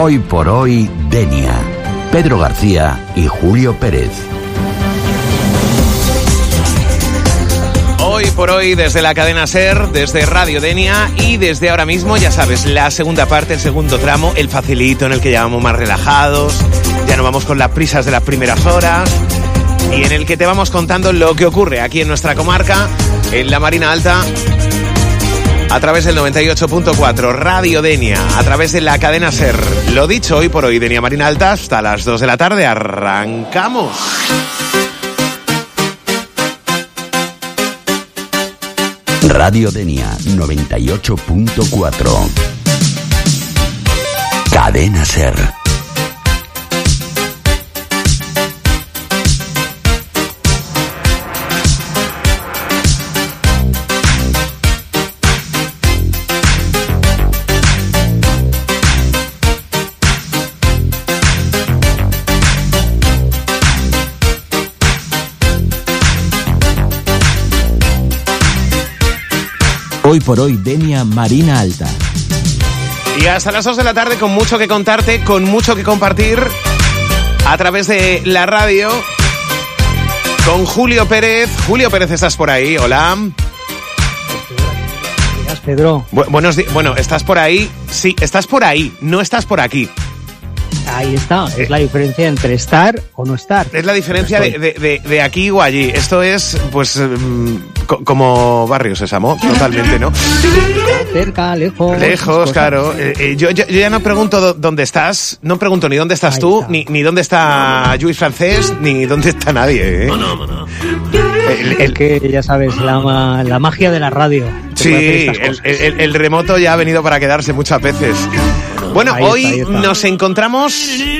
Hoy por hoy, Denia. Pedro García y Julio Pérez. Hoy por hoy, desde la cadena SER, desde Radio Denia y desde ahora mismo, ya sabes, la segunda parte, el segundo tramo, el facilito en el que ya vamos más relajados, ya no vamos con las prisas de las primeras horas y en el que te vamos contando lo que ocurre aquí en nuestra comarca, en la Marina Alta, a través del 98.4 Radio Denia, a través de la cadena SER. Lo dicho, hoy por hoy, Denia Marina Alta, hasta las 2 de la tarde, arrancamos. Radio Denia 98.4. Cadena SER. Hoy por hoy, Denia Marina Alta. Y hasta las 2 de la tarde con mucho que contarte, con mucho que compartir a través de la radio con Julio Pérez. Julio Pérez, ¿estás por ahí? Hola. Pedro. Buenos días. Bueno, ¿estás por ahí? Sí, estás por ahí, no estás por aquí. Ahí está, es la diferencia entre estar o no estar. Es la diferencia de aquí o allí. Esto es, pues, como Barrio Sésamo, totalmente, ¿no? Cerca, lejos. Lejos, claro. Yo ya no pregunto dónde estás, no pregunto ni dónde estás tú, ni dónde está Lluís Francés, ni dónde está nadie, ¿eh? No. El que, ya sabes, la magia de la radio. Sí, el remoto ya ha venido para quedarse muchas veces. Bueno, hoy nos encontramos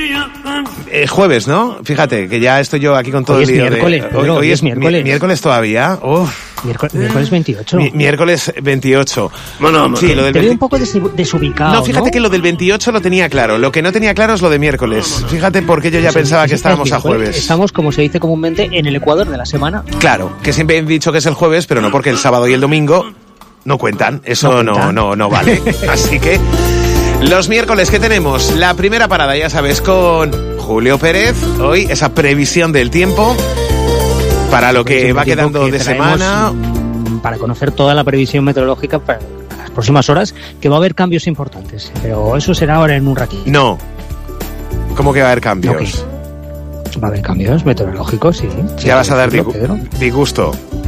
jueves, ¿no? Fíjate, que ya estoy yo aquí con todo hoy el lío. Miércoles, Pedro, hoy es miércoles. ¿Miércoles todavía? Miércoles 28. Miércoles 28. Bueno, sí, lo del te veo un poco desubicado. No, fíjate que lo del 28 lo tenía claro. Lo que no tenía claro es lo de miércoles. Fíjate por qué yo ya pensaba que estábamos a jueves. Estamos, como se dice comúnmente, en el ecuador de la semana. Claro, que siempre he dicho que es el jueves, pero no porque el sábado y el domingo no cuentan. Eso no vale. Así que los miércoles, ¿qué tenemos? La primera parada, ya sabes, con Julio Pérez. Hoy esa previsión del tiempo para lo que va quedando de semana. Para conocer toda la previsión meteorológica para las próximas horas, que va a haber cambios importantes. Pero eso será ahora en un ratito. No. ¿Cómo que va a haber cambios? Okay. Va a haber cambios meteorológicos, sí. Ya vas a dar disgusto.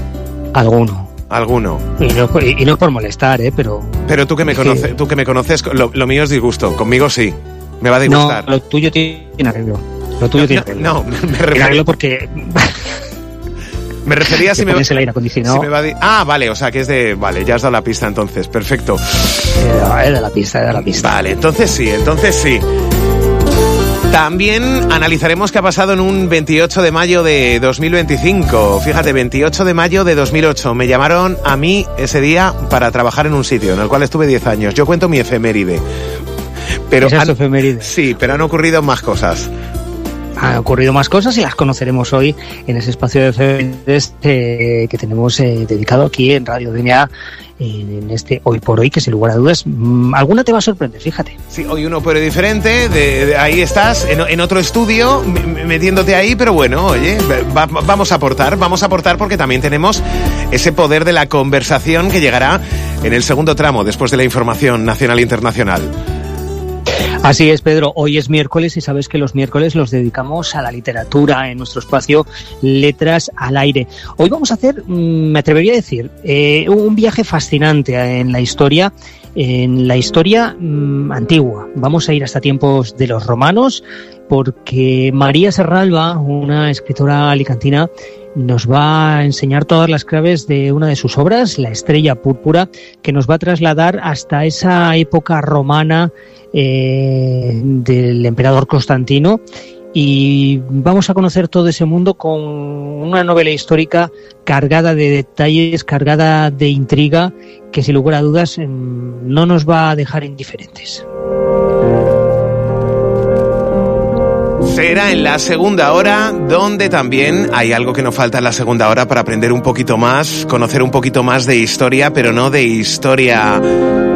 Alguno. Y no por molestar, pero tú que me conoces, lo mío es disgusto. Conmigo sí. Me va a disgustar. No, lo tuyo tiene arreglo. No, me arreglo porque me refería si me pones el aire acondicionado. Vale, o sea que es de... Vale, ya has dado la pista entonces, perfecto. Era la pista. Vale, entonces sí. También analizaremos qué ha pasado en un 28 de mayo de 2025. Fíjate, 28 de mayo de 2008. Me llamaron a mí ese día para trabajar en un sitio en el cual estuve 10 años. Yo cuento mi efeméride. Efeméride? Sí, pero han ocurrido más cosas. Han ocurrido más cosas y las conoceremos hoy en ese espacio de efemérides que tenemos dedicado aquí en Radio Denia, en este Hoy por Hoy, que sin lugar a dudas alguna te va a sorprender, fíjate. Sí, hoy uno pero diferente, ahí estás, en otro estudio, metiéndote ahí, pero bueno, oye, vamos a aportar porque también tenemos ese poder de la conversación que llegará en el segundo tramo, después de la información nacional e internacional. Así es, Pedro. Hoy es miércoles y sabes que los miércoles los dedicamos a la literatura en nuestro espacio Letras al Aire. Hoy vamos a hacer, me atrevería a decir, un viaje fascinante en la historia antigua. Vamos a ir hasta tiempos de los romanos porque María Serralba, una escritora alicantina, nos va a enseñar todas las claves de una de sus obras, La Estrella Púrpura, que nos va a trasladar hasta esa época romana del emperador Constantino, y vamos a conocer todo ese mundo con una novela histórica cargada de detalles, cargada de intriga, que sin lugar a dudas no nos va a dejar indiferentes. Será en la segunda hora, donde también hay algo que nos falta en la segunda hora para aprender un poquito más, conocer un poquito más de historia, pero no de historia